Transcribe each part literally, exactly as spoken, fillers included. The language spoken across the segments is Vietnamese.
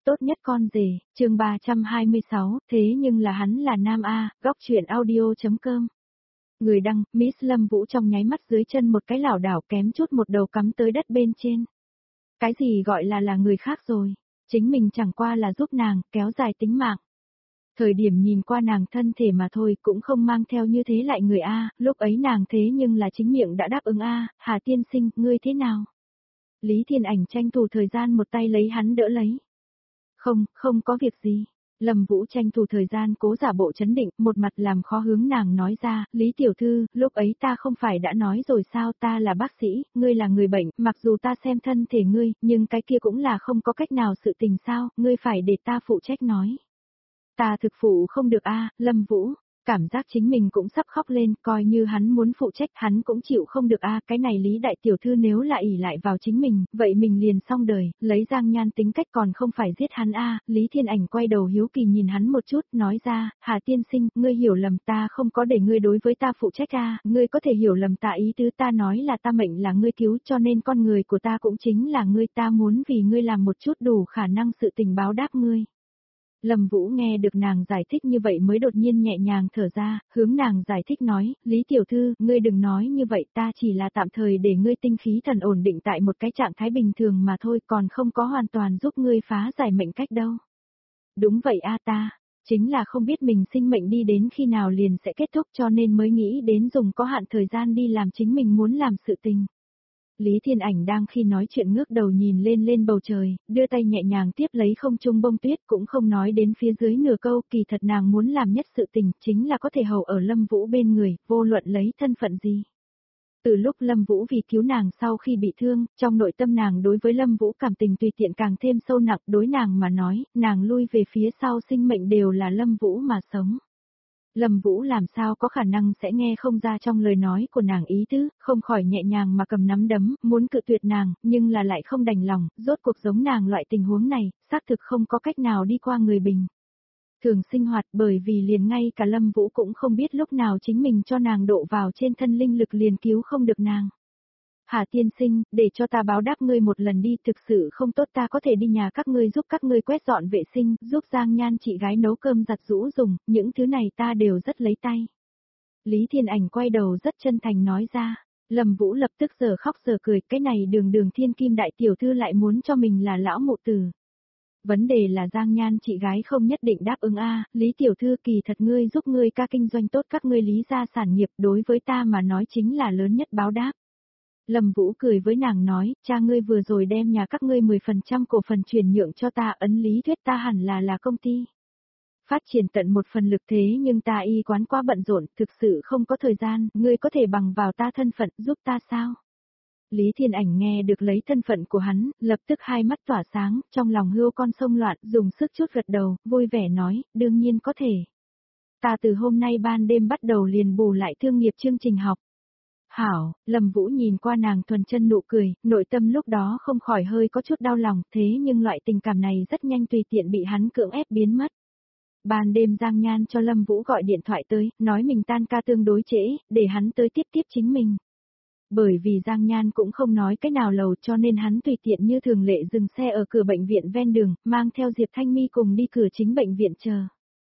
tốt nhất con rể, chương ba trăm hai mươi sáu, thế nhưng là hắn là nam A, góc truyện audio.com. Người đăng, Miss Lâm Vũ trong nháy mắt dưới chân một cái lảo đảo kém chút một đầu cắm tới đất bên trên. Cái gì gọi là là người khác rồi, chính mình chẳng qua là giúp nàng, kéo dài tính mạng. Thời điểm nhìn qua nàng thân thể mà thôi cũng không mang theo như thế lại người A, lúc ấy nàng thế nhưng là chính miệng đã đáp ứng A, Hà tiên sinh, ngươi thế nào? Lý Thiên Ảnh tranh thủ thời gian một tay lấy hắn đỡ lấy. Không, không có việc gì. Lâm Vũ tranh thủ thời gian cố giả bộ chấn định, một mặt làm khó hướng nàng nói ra, Lý Tiểu Thư, lúc ấy ta không phải đã nói rồi sao, ta là bác sĩ, ngươi là người bệnh, mặc dù ta xem thân thể ngươi, nhưng cái kia cũng là không có cách nào sự tình sao, ngươi phải để ta phụ trách nói. Ta thực phụ không được a, Lâm Vũ. Cảm giác chính mình cũng sắp khóc lên, coi như hắn muốn phụ trách hắn cũng chịu không được a, cái này Lý đại tiểu thư nếu lại ỷ lại vào chính mình, vậy mình liền xong đời, lấy Giang Nhan tính cách còn không phải giết hắn a. Lý Thiên Ảnh quay đầu hiếu kỳ nhìn hắn một chút, nói ra, Hà tiên sinh, ngươi hiểu lầm ta không có để ngươi đối với ta phụ trách a, ngươi có thể hiểu lầm ta ý tứ ta nói là ta mệnh là ngươi cứu cho nên con người của ta cũng chính là ngươi, ta muốn vì ngươi làm một chút đủ khả năng sự tình báo đáp ngươi. Lâm Vũ nghe được nàng giải thích như vậy mới đột nhiên nhẹ nhàng thở ra, hướng nàng giải thích nói, Lý Tiểu Thư, ngươi đừng nói như vậy, ta chỉ là tạm thời để ngươi tinh khí thần ổn định tại một cái trạng thái bình thường mà thôi, còn không có hoàn toàn giúp ngươi phá giải mệnh cách đâu. Đúng vậy a, ta, chính là không biết mình sinh mệnh đi đến khi nào liền sẽ kết thúc cho nên mới nghĩ đến dùng có hạn thời gian đi làm chính mình muốn làm sự tình. Lý Thiên Ảnh đang khi nói chuyện ngước đầu nhìn lên lên bầu trời, đưa tay nhẹ nhàng tiếp lấy không trung bông tuyết cũng không nói đến phía dưới nửa câu, kỳ thật nàng muốn làm nhất sự tình chính là có thể hầu ở Lâm Vũ bên người, vô luận lấy thân phận gì. Từ lúc Lâm Vũ vì cứu nàng sau khi bị thương, trong nội tâm nàng đối với Lâm Vũ cảm tình tùy tiện càng thêm sâu nặng, đối nàng mà nói, nàng lui về phía sau sinh mệnh đều là Lâm Vũ mà sống. Lâm Vũ làm sao có khả năng sẽ nghe không ra trong lời nói của nàng ý tứ, không khỏi nhẹ nhàng mà cầm nắm đấm, muốn cự tuyệt nàng, nhưng là lại không đành lòng, rốt cuộc giống nàng loại tình huống này, xác thực không có cách nào đi qua người bình thường sinh hoạt, bởi vì liền ngay cả Lâm Vũ cũng không biết lúc nào chính mình cho nàng độ vào trên thân linh lực liền cứu không được nàng. Hà tiên sinh, để cho ta báo đáp ngươi một lần đi, thực sự không tốt ta có thể đi nhà các ngươi giúp các ngươi quét dọn vệ sinh, giúp Giang Nhan chị gái nấu cơm giặt giũ dùng, những thứ này ta đều rất lấy tay. Lý Thiên Ảnh quay đầu rất chân thành nói ra, Lâm Vũ lập tức giờ khóc giờ cười, cái này đường đường thiên kim đại tiểu thư lại muốn cho mình là lão mụ tử. Vấn đề là Giang Nhan chị gái không nhất định đáp ứng a, Lý tiểu thư kỳ thật ngươi giúp ngươi ca kinh doanh tốt các ngươi Lý gia sản nghiệp đối với ta mà nói chính là lớn nhất báo đáp. Lâm Vũ cười với nàng nói, cha ngươi vừa rồi đem nhà các ngươi mười phần trăm cổ phần chuyển nhượng cho ta, ấn lý thuyết ta hẳn là là công ty phát triển tận một phần lực thế nhưng ta y quán quá bận rộn, thực sự không có thời gian, ngươi có thể bằng vào ta thân phận giúp ta sao? Lý Thiên Ảnh nghe được lấy thân phận của hắn, lập tức hai mắt tỏa sáng, trong lòng hươu con sông loạn, dùng sức chút gật đầu, vui vẻ nói, đương nhiên có thể. Ta từ hôm nay ban đêm bắt đầu liền bù lại thương nghiệp chương trình học. Hảo, Lâm Vũ nhìn qua nàng thuần chân nụ cười, nội tâm lúc đó không khỏi hơi có chút đau lòng, thế nhưng loại tình cảm này rất nhanh tùy tiện bị hắn cưỡng ép biến mất. Ban đêm Giang Nhan cho Lâm Vũ gọi điện thoại tới, nói mình tan ca tương đối trễ, để hắn tới tiếp tiếp chính mình. Bởi vì Giang Nhan cũng không nói cái nào lầu cho nên hắn tùy tiện như thường lệ dừng xe ở cửa bệnh viện ven đường, mang theo Diệp Thanh Mi cùng đi cửa chính bệnh viện chờ.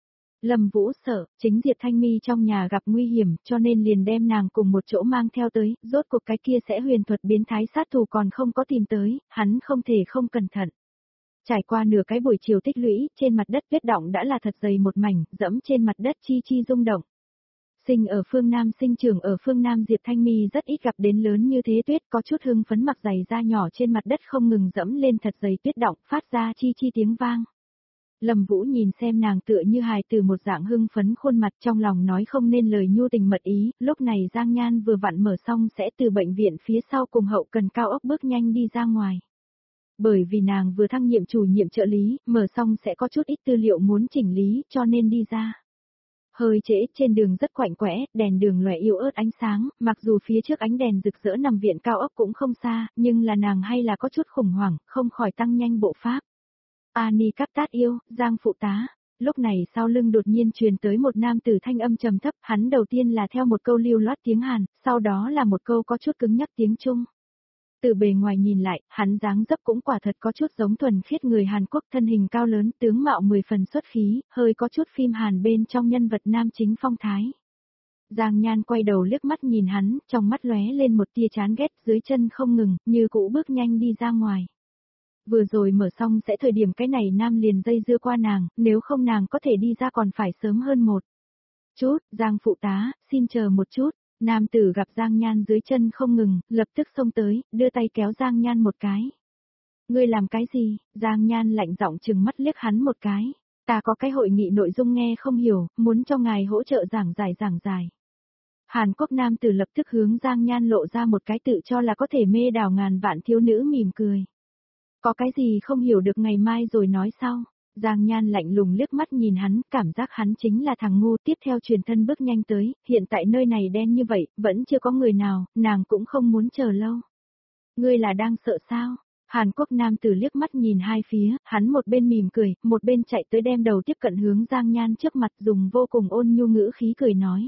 Lâm Vũ sợ, chính Diệp Thanh Mi trong nhà gặp nguy hiểm cho nên liền đem nàng cùng một chỗ mang theo tới, rốt cuộc cái kia sẽ huyền thuật biến thái sát thủ còn không có tìm tới, hắn không thể không cẩn thận. Trải qua nửa cái buổi chiều tích lũy, trên mặt đất vết đọng đã là thật dày một mảnh, dẫm trên mặt đất chi chi rung động. Sinh ở phương Nam sinh trưởng ở phương Nam Diệp Thanh Mi rất ít gặp đến lớn như thế tuyết, có chút hưng phấn mặc giày da nhỏ trên mặt đất không ngừng dẫm lên thật dày tuyết đọng, phát ra chi chi tiếng vang. Lâm Vũ nhìn xem nàng tựa như hài từ một dạng hưng phấn khuôn mặt trong lòng nói không nên lời nhu tình mật ý, lúc này Giang Nhan vừa vặn mở xong sẽ từ bệnh viện phía sau cùng hậu cần cao ốc bước nhanh đi ra ngoài. Bởi vì nàng vừa thăng nhiệm chủ nhiệm trợ lý, mở xong sẽ có chút ít tư liệu muốn chỉnh lý cho nên đi ra. Hơi trễ, trên đường rất quạnh quẽ, đèn đường lòe yếu ớt ánh sáng, mặc dù phía trước ánh đèn rực rỡ nằm viện cao ốc cũng không xa, nhưng là nàng hay là có chút khủng hoảng, không khỏi tăng nhanh bộ pháp. Ani cắp tát yêu, Giang phụ tá. Lúc này sau lưng đột nhiên truyền tới một nam tử thanh âm trầm thấp, hắn đầu tiên là theo một câu lưu loát tiếng Hàn, sau đó là một câu có chút cứng nhắc tiếng Trung. Từ bề ngoài nhìn lại, hắn dáng dấp cũng quả thật có chút giống thuần khiết người Hàn Quốc, thân hình cao lớn, tướng mạo mười phần xuất khí, hơi có chút phim Hàn bên trong nhân vật nam chính phong thái. Giang Nhan quay đầu liếc mắt nhìn hắn, trong mắt lóe lên một tia chán ghét, dưới chân không ngừng, như cũ bước nhanh đi ra ngoài. Vừa rồi mở xong sẽ thời điểm cái này nam liền dây dưa qua nàng, nếu không nàng có thể đi ra còn phải sớm hơn một chút. Giang phụ tá, xin chờ một chút. Nam tử gặp Giang Nhan dưới chân không ngừng, lập tức xông tới, đưa tay kéo Giang Nhan một cái. Ngươi làm cái gì? Giang Nhan lạnh giọng trừng mắt liếc hắn một cái. Ta có cái hội nghị nội dung nghe không hiểu, muốn cho ngài hỗ trợ giảng giải giảng giải. Hàn Quốc nam tử lập tức hướng Giang Nhan lộ ra một cái tự cho là có thể mê đảo ngàn vạn thiếu nữ mỉm cười. Có cái gì không hiểu được ngày mai rồi nói sau. Giang Nhan lạnh lùng liếc mắt nhìn hắn, cảm giác hắn chính là thằng ngu. Tiếp theo truyền thân bước nhanh tới, hiện tại nơi này đen như vậy, vẫn chưa có người nào, nàng cũng không muốn chờ lâu. Ngươi là đang sợ sao? Hàn Quốc nam tử liếc mắt nhìn hai phía, hắn một bên mỉm cười, một bên chạy tới đem đầu tiếp cận hướng Giang Nhan trước mặt, dùng vô cùng ôn nhu ngữ khí cười nói.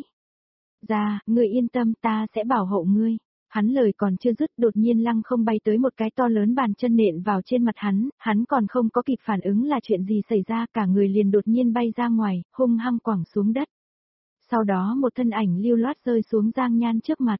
Ra, ngươi yên tâm, ta sẽ bảo hộ ngươi. Hắn lời còn chưa dứt, đột nhiên lăng không bay tới một cái to lớn bàn chân nện vào trên mặt hắn, hắn còn không có kịp phản ứng là chuyện gì xảy ra, cả người liền đột nhiên bay ra ngoài, hung hăng quẳng xuống đất. Sau đó một thân ảnh lưu loát rơi xuống Giang Nhan trước mặt.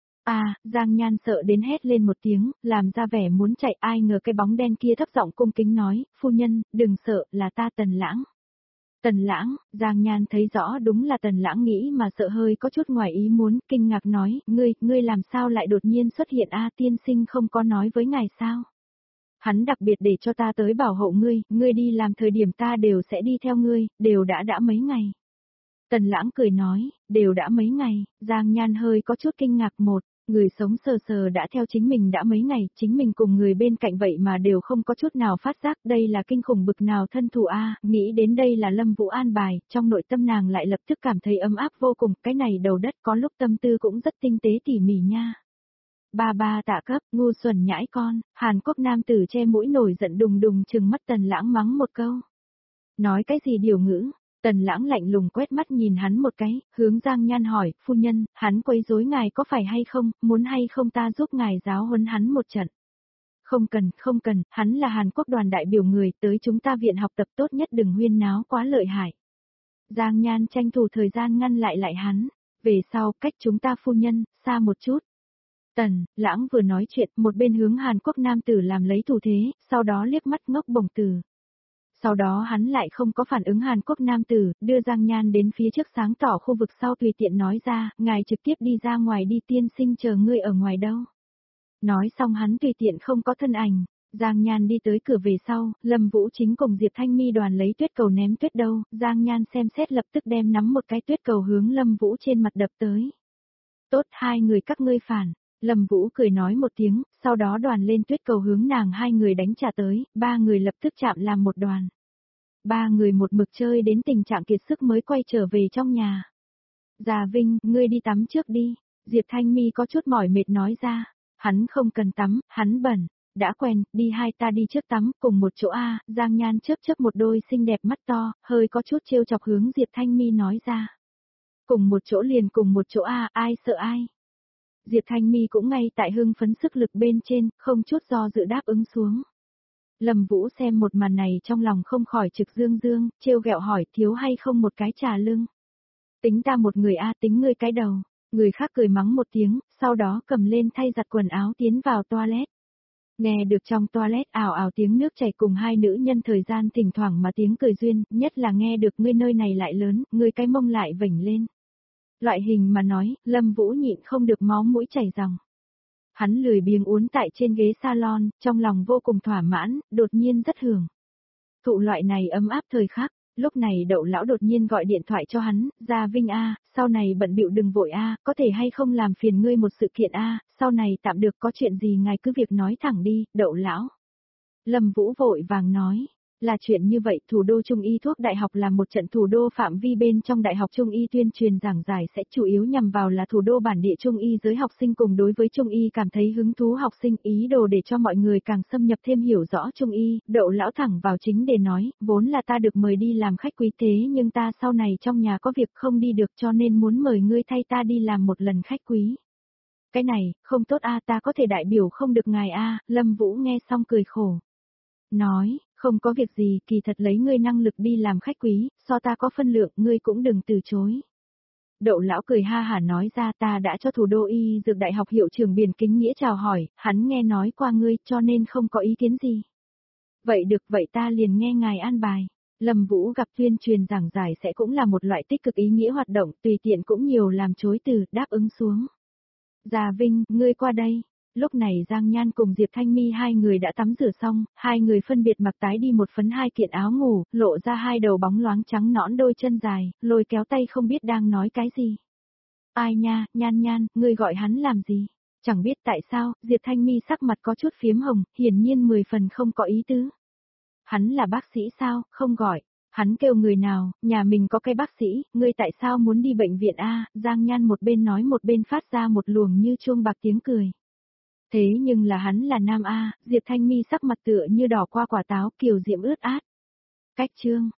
À, Giang Nhan sợ đến hét lên một tiếng, làm ra vẻ muốn chạy, ai ngờ cái bóng đen kia thấp giọng cung kính nói, phu nhân, đừng sợ, là ta Tần Lãng. Tần Lãng, Giang Nhan thấy rõ đúng là Tần Lãng, nghĩ mà sợ hơi có chút ngoài ý muốn, kinh ngạc nói, ngươi, ngươi làm sao lại đột nhiên xuất hiện a, tiên sinh không có nói với ngài sao? Hắn đặc biệt để cho ta tới bảo hộ ngươi, ngươi đi làm thời điểm ta đều sẽ đi theo ngươi, đều đã đã mấy ngày. Tần Lãng cười nói, đều đã mấy ngày, Giang Nhan hơi có chút kinh ngạc. Một, người sống sờ sờ đã theo chính mình đã mấy ngày, chính mình cùng người bên cạnh vậy mà đều không có chút nào phát giác, đây là kinh khủng bực nào thân thủ a, nghĩ đến đây là Lâm Vũ an bài, trong nội tâm nàng lại lập tức cảm thấy ấm áp vô cùng, cái này đầu đất có lúc tâm tư cũng rất tinh tế tỉ mỉ nha. Ba ba tạ cấp, ngu xuẩn nhãi con, Hàn Quốc nam tử che mũi nổi giận đùng đùng trừng mắt Tần Lãng mắng một câu. Nói cái gì điều ngữ? Tần Lãng lạnh lùng quét mắt nhìn hắn một cái, hướng Giang Nhan hỏi, phu nhân, hắn quấy rối ngài có phải hay không, muốn hay không ta giúp ngài giáo huấn hắn một trận. Không cần, không cần, hắn là Hàn Quốc đoàn đại biểu người, tới chúng ta viện học tập tốt nhất, đừng huyên náo quá lợi hại. Giang Nhan tranh thủ thời gian ngăn lại lại hắn, về sau, cách chúng ta phu nhân, xa một chút. Tần Lãng vừa nói chuyện, một bên hướng Hàn Quốc nam tử làm lấy thủ thế, sau đó liếc mắt ngốc bổng tử. Sau đó hắn lại không có phản ứng Hàn Quốc nam tử, đưa Giang Nhan đến phía trước sáng tỏ khu vực sau, tùy tiện nói ra, ngài trực tiếp đi ra ngoài đi, tiên sinh chờ ngươi ở ngoài đâu. Nói xong hắn tùy tiện không có thân ảnh, Giang Nhan đi tới cửa về sau, Lâm Vũ chính cùng Diệp Thanh Mi đoàn lấy tuyết cầu ném tuyết đâu, Giang Nhan xem xét lập tức đem nắm một cái tuyết cầu hướng Lâm Vũ trên mặt đập tới. Tốt, hai người các ngươi phản. Lâm Vũ cười nói một tiếng, sau đó đoàn lên tuyết cầu hướng nàng hai người đánh trả tới, ba người lập tức chạm làm một đoàn. Ba người một mực chơi đến tình trạng kiệt sức mới quay trở về trong nhà. Già Vinh, ngươi đi tắm trước đi, Diệp Thanh Mi có chút mỏi mệt nói ra, hắn không cần tắm, hắn bẩn, đã quen, đi hai ta đi trước tắm, cùng một chỗ a. Giang Nhan chớp chớp một đôi xinh đẹp mắt to, hơi có chút trêu chọc hướng Diệp Thanh Mi nói ra. Cùng một chỗ liền cùng một chỗ a, ai sợ ai. Diệp Thanh Mi cũng ngay tại hưng phấn sức lực bên trên, không chút do dự đáp ứng xuống. Lâm Vũ xem một màn này trong lòng không khỏi trực dương dương, trêu ghẹo hỏi, thiếu hay không một cái trà lưng. Tính ta một người a, tính ngươi cái đầu. Người khác cười mắng một tiếng, sau đó cầm lên thay giặt quần áo tiến vào toilet. Nghe được trong toilet ào ào tiếng nước chảy cùng hai nữ nhân thời gian thỉnh thoảng mà tiếng cười duyên, nhất là nghe được ngươi nơi này lại lớn, ngươi cái mông lại vểnh lên. Loại hình mà nói, Lâm Vũ nhịn không được máu mũi chảy ròng. Hắn lười biếng uốn tại trên ghế salon, trong lòng vô cùng thỏa mãn, đột nhiên rất hưởng. Thụ loại này ấm áp thời khắc, lúc này Đậu lão đột nhiên gọi điện thoại cho hắn, Gia Vinh a, sau này bận bịu đừng vội a, có thể hay không làm phiền ngươi một sự kiện a, sau này tạm được, có chuyện gì ngài cứ việc nói thẳng đi, Đậu lão. Lâm Vũ vội vàng nói. Là chuyện như vậy, thủ đô Trung y thuốc đại học là một trận thủ đô phạm vi bên trong đại học Trung y tuyên truyền giảng giải, sẽ chủ yếu nhằm vào là thủ đô bản địa Trung y giới học sinh cùng đối với Trung y cảm thấy hứng thú học sinh, ý đồ để cho mọi người càng xâm nhập thêm hiểu rõ Trung y. Đậu lão thẳng vào chính để nói, vốn là ta được mời đi làm khách quý thế nhưng ta sau này trong nhà có việc không đi được cho nên muốn mời ngươi thay ta đi làm một lần khách quý. Cái này, không tốt a, ta có thể đại biểu không được ngài a, Lâm Vũ nghe xong cười khổ. Nói, không có việc gì, kỳ thật lấy ngươi năng lực đi làm khách quý, so ta có phân lượng, ngươi cũng đừng từ chối. Đậu lão cười ha hả nói ra, ta đã cho thủ đô y dược đại học hiệu trưởng Biển Kính Nghĩa chào hỏi, hắn nghe nói qua ngươi cho nên không có ý kiến gì. Vậy được, vậy ta liền nghe ngài an bài. Lâm Vũ gặp tuyên truyền giảng giải sẽ cũng là một loại tích cực ý nghĩa hoạt động, tùy tiện cũng nhiều làm chối từ, đáp ứng xuống. Già Vinh, ngươi qua đây. Lúc này Giang Nhan cùng Diệp Thanh Mi hai người đã tắm rửa xong, hai người phân biệt mặc tái đi một phấn hai kiện áo ngủ, lộ ra hai đầu bóng loáng trắng nõn đôi chân dài, lôi kéo tay không biết đang nói cái gì. Ai nha, Nhan Nhan, ngươi gọi hắn làm gì? Chẳng biết tại sao, Diệp Thanh Mi sắc mặt có chút phiếm hồng, hiển nhiên mười phần không có ý tứ. Hắn là bác sĩ sao, không gọi. Hắn kêu người nào, nhà mình có cái bác sĩ, ngươi tại sao muốn đi bệnh viện a? Giang Nhan một bên nói một bên phát ra một luồng như chuông bạc tiếng cười. Thế nhưng là hắn là nam a, Diệp Thanh Mi sắc mặt tựa như đỏ qua quả táo, kiều diễm ướt át. Cách chương